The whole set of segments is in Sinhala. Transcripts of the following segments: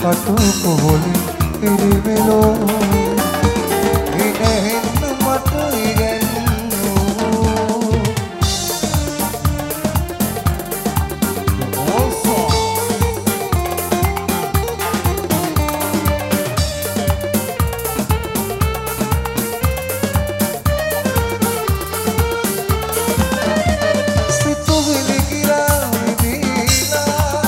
කටු කොහොලි පිරිමෙලෝ ඉනෙහෙන්න මට ඉගැන්නෝ සිතුවිලි කිරා විදීලා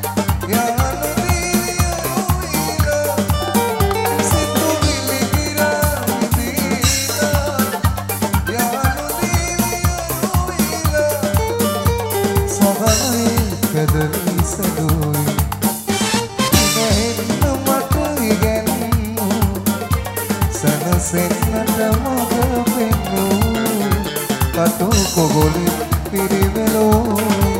කටු කොගොලි පිරිමෙලෝ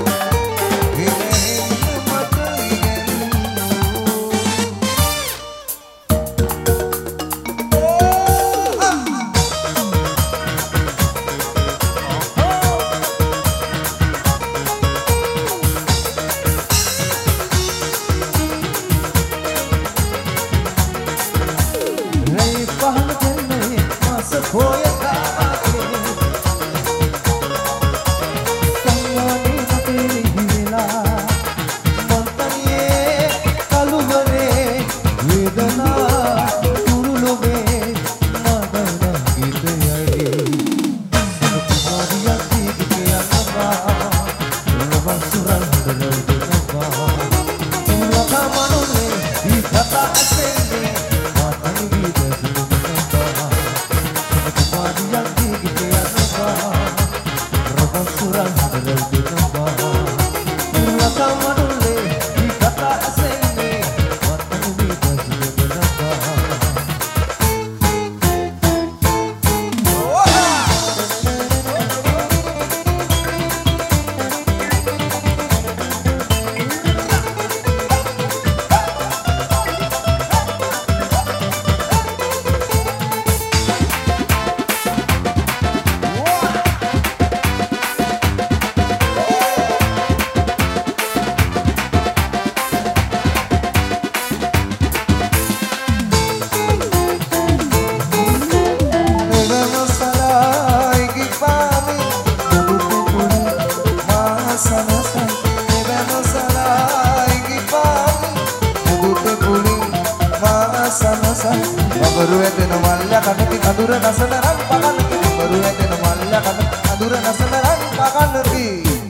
බරු ඇදෙන මල්ල කනති අඳුර නසන රන් පකන්නති බරු ඇදෙන මල්ල කන අඳුර නසන රන් පකන්නති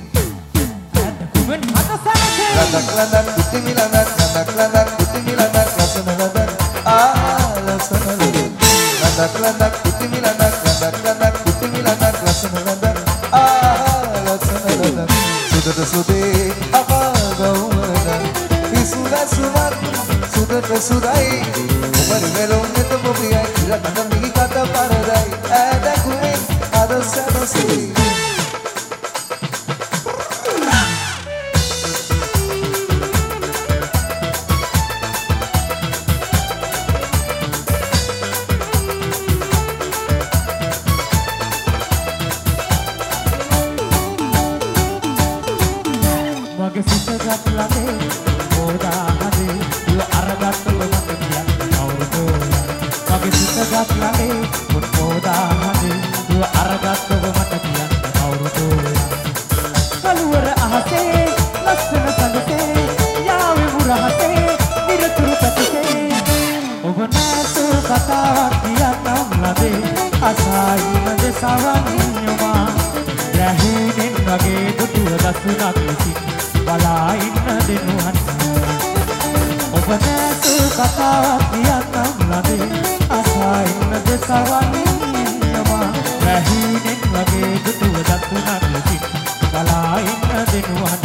ලදක් ලදක් කුටි මිලදක් ලදක් ලදක් කුටි මිලදක් ලසන ලදක් ලසන ලදක් ලදක් කුටි මිලදක් ලදක් ලදක් කුටි මිලදක් ලසන ලදක් ලසන ලදක් සුදට සුදේ අපගවන විසුද සුමත් සුදට සුදයි උමර වෙලොන් එත මොබියයි ඉරකට මිහි කට පරදයි ඇදකුමේ අද සැනසී මගේ සිත ගත් ළඟේ මොදා හදේ දුව අරගත්ත මට කියන්න කවුරුද මගේ සිත ගත් ළඟේ මොදා හදේ දුව අරගත්ත මට කියන්න කවුරුද කලුවර අහසේ ලස්සන සඳසේ යාවේ මුරහසේ නිරතුරු පැතිසේ ඔබ නැතු කතාවක් කියන්නම් ලදේ අසායින දෙසවන් යොමා රැහිනෙන් වගේ දුටුව දසුනක් ලෙසින් බලා ඉන්න දෙනුවන් ඔබ නැතු කතාවක් කියන්නම් ලදේ අසා ඉන්න දෙසවන් යමා රැහිනෙන් වගේ දුටුව දසුනක් ලෙසින් බලා ඉන්න දෙනුවන්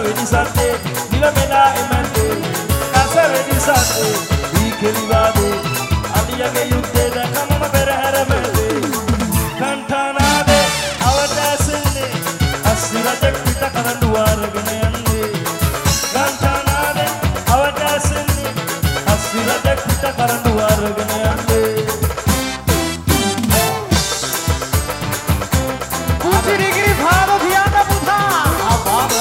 වෙඩි සද්දේ නිලමෙලා එමැද්දේ රස වෙඩි සද්දේ දී කෙලිවාදේ අලියගේ යුද්ධේ දැකමම පෙරහැර මැද්දේ කන්ඨනාදේ අවදාසන්නේ අස්සිරජෙක් පිට කරඬු අරගෙන යන්නේ කන්ඨනාදේ අවදාසන්නේ අස්සිරජෙක් පිට කරඬු අරගෙන යන්නේ කුචිරිගිරි භාව වියන්න පුතා ආපාද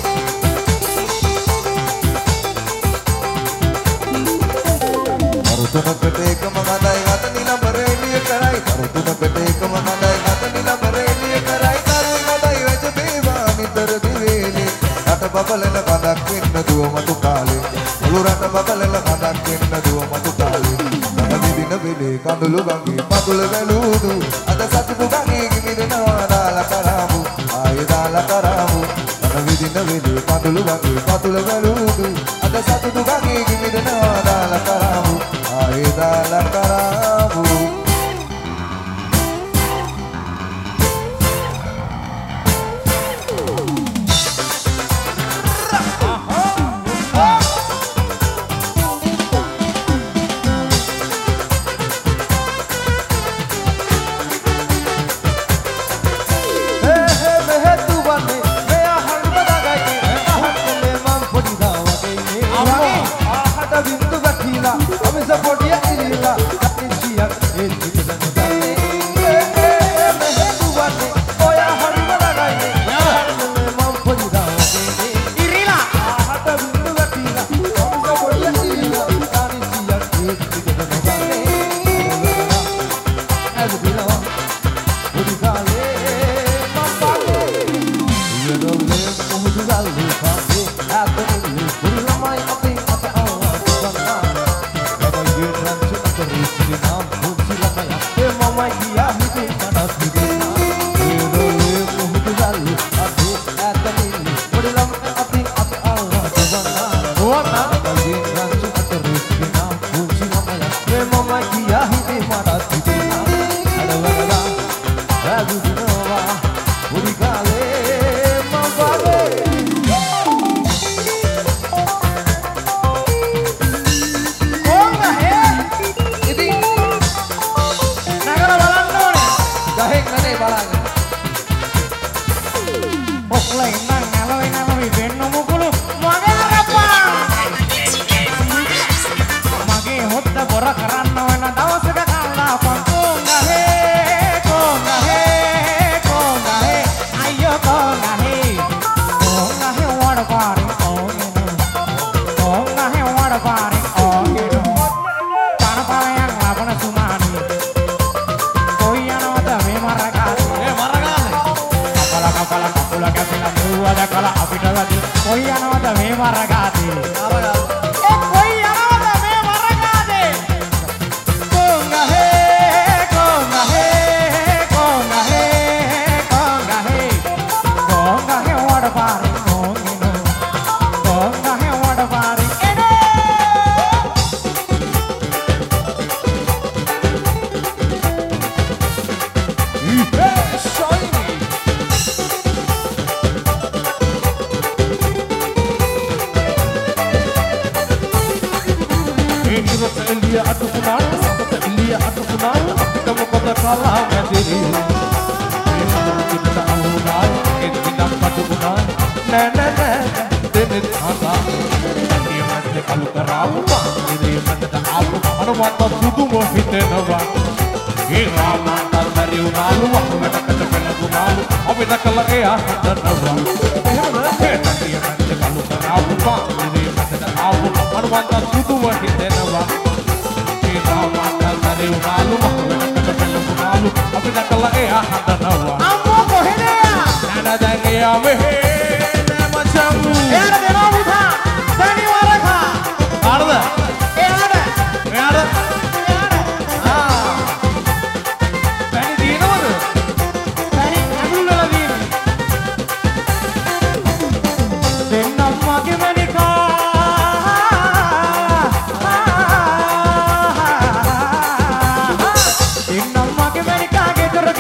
අරුතුනකට එකම හදයි හත නිලඹර එළිය කරයි අරුතුනකට එකම හදයි හත නිලඹර එළිය කරයි තරුයි හදයි වෙච්ච බේවා නිතර දිවේලේ රට බබලන කඳක් වෙන්න දුව මතු කාලේ මුළු රට බබලන කඳක් වෙන්න දුව මතු කාලේ කනදින වෙලේ කඳුළු ගඟේ පතුල වැලූදු අද සතුටු ගඟේ ගිමිදෙනවා දාලා කරාමු ආයේ දාලා කරාමු කනදින වෙලේ කඳුළු ගඟේ පතුල වැලූදු අද සතුටු ගඟේ ගිමිදෙනවා දාලා කරාමු ආයේ දාලා කරාමු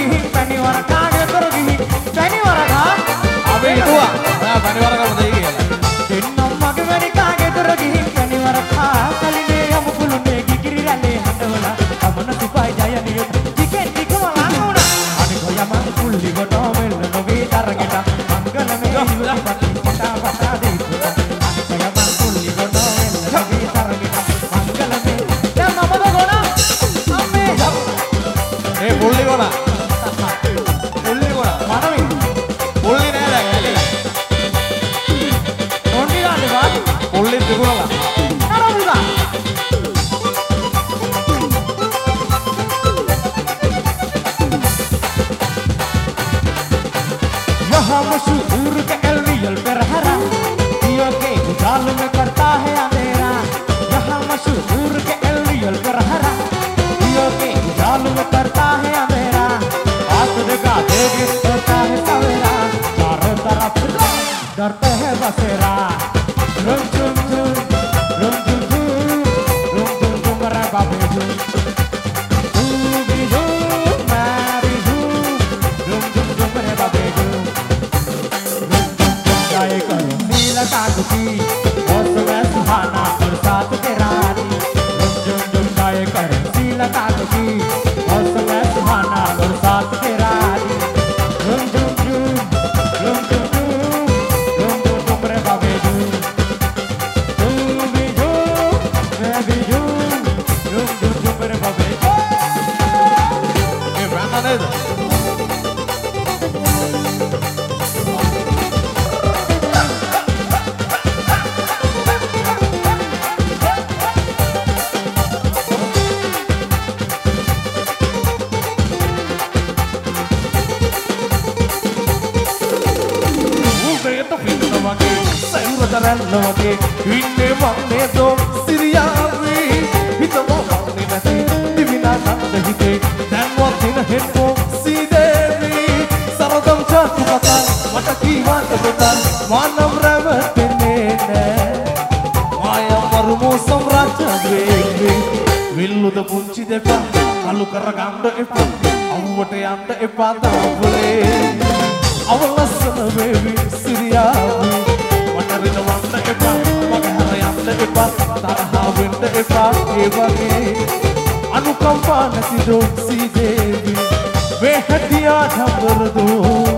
Nah, pani warga muda ini. यहाँ मशहूर के एलवीएल पे रहरा दियों के उजाल में करता है अंधेरा यहाँ मशहूर के एलवीएल पे रहरा दियों के उजाल में करता है अंधेरा हाथ दिखा देगी होता है सवेरा चारों तरफ डरते हैं बसेरा रुम झुम झुम रुम झुम झुम रुम झुम झुम रे बाबे झुम तू भी झुम मैं भी झुम रुम झुम झुम रे बाबे झुम गाए करो नीला कागजी मौसम है सुहाना बरसात के रानी रुम झुम झुम गाए करो नीला कागजी मौसम है सुहाना बरसात के रानी रुम झुम झुम रुम झुम झुम रुम झुम झुम रे बाबे झुम तू भी झुम मैं भी झुम रुम झुम झुम रे बाबे ఏ బ్రాండ్ అనేది Love Winne manne do siriyawi hitamo manne nati divina nanda hite dan watin hetto sidevi saradam chatu kata mata kiwata beta manam ravatne ne maya marumu samrajya dwevi villuda punchi depa alu karaganda epa avwata yanda epa davule avalasana vevi siriyawi Wanarina wanda epa, magahara yanda epa, taraha winda epa, evage anukampa nasi do si devi, vehadiya dhambar do.